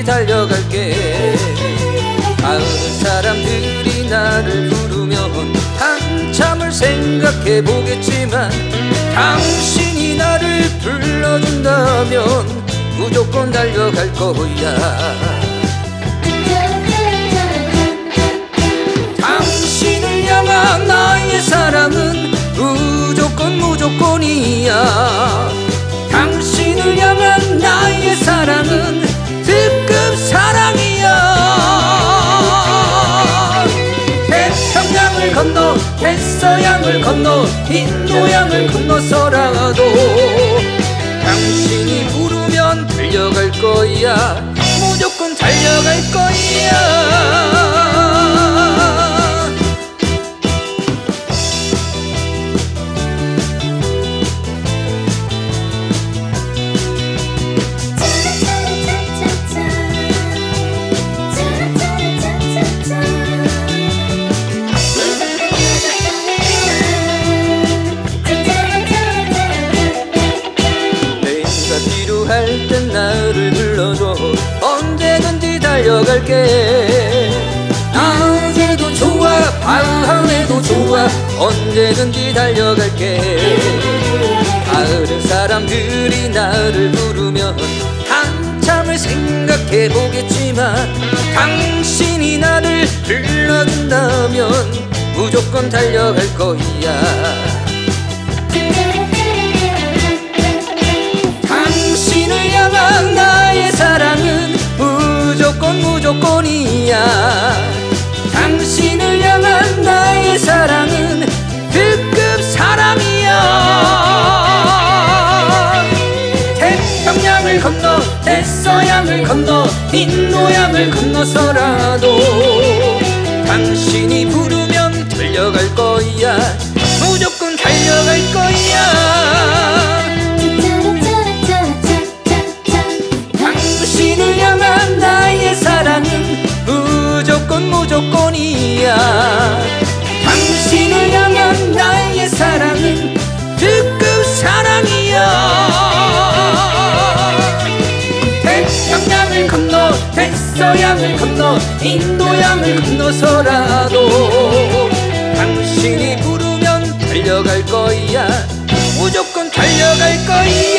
달려갈게. 많은 사람들이 나를 부르면 한참을 생각해보겠지만 당신이 나를 불러준다면 무조건 달려갈 거야. 당신을 향한 나의 사랑은 무조건이야. 당신을 향한 나의 사랑은 특급 사랑이야. 태평양을 건너 대서양을 건너 인도양을 건너서라도 당신이 부르면 달려갈 거야. 무조건 달려갈 거야. 필요할 땐 나를 불러줘. 언제든지 달려갈게. 낮에도 좋아 밤에도 좋아 언제든지 달려갈게. 다른 사람들이 나를 부르면 한참을 생각해보겠지만 당신이 나를 불러준다면 무조건 달려갈 거야. 당신을 향한 나의 사랑은 무조건이야. 당신을 향한 나의 사랑은 특급 사랑이야. 태평양을 건너 대서양을 건너 인도양을 건너서라도 당신이 부르면 달려갈 거야. 무조건 달려갈 거야. 당신을 향한 나의 사랑은 무조건이야. 당신을 향한 나의 사랑은 특급 사랑이야. 태평양을 건너 대서양을 건너 인도양을 건너서라도 당신이 부르면 달려갈 거야. 무조건 달려갈 거야.